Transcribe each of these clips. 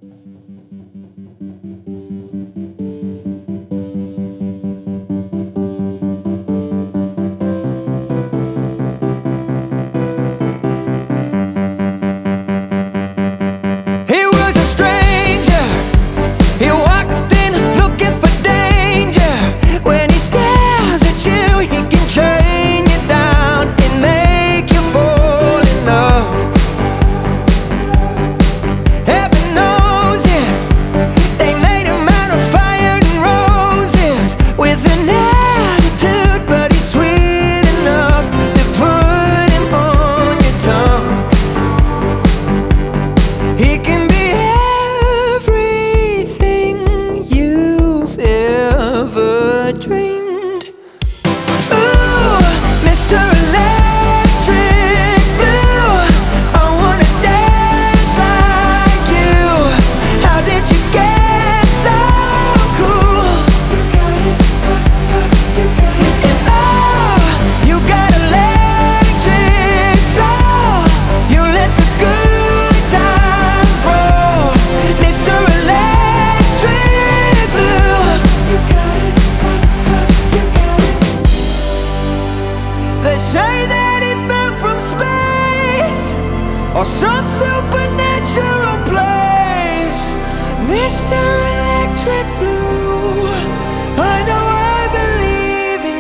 He was a stranger. He walked in looking for danger. When he stares at you, he can chain you down and make you fall in love. Heaven knows it. They made him out of fire and roses, with an attitude, but he's sweet enough to put him on your tongue. He can be everything you've ever dreamed. Ooh, Mr. Electric Blue, I wanna dance like you. How did you get so cool? And oh, you got electric soul. You let the good times roll, Mr. Electric Blue. They say that he fell from space or some supernatural place, Mr. Electric Blue. I know I believe in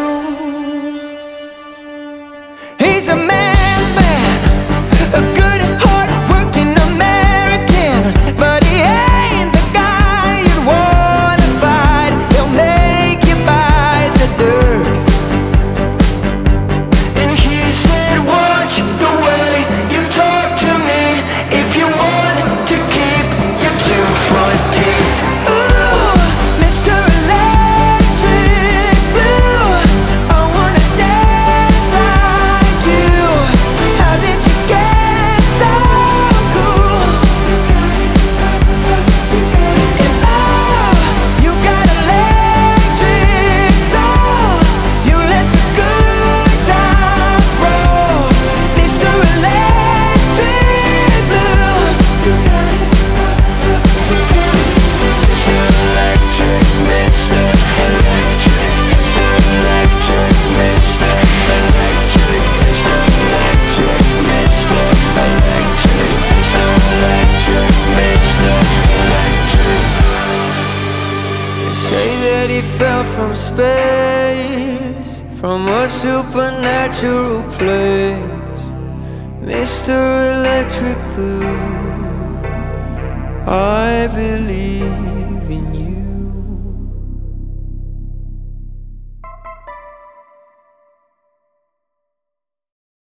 you. He's a man's man, a good, hard-working American, but he ain't the guy you'd wanna fight. He'll make you bite the dirt. And he said, watch the way you talk to me if you want to keep your two front teeth. Ooh, Mr. Electric Blue, I wanna dance like you. How did you get so cool? And oh, you got electric soul. You let the good times roll, Mr. Electric Blue. They say that he fell from space, from a supernatural place, Mr. Electric Blue. I believe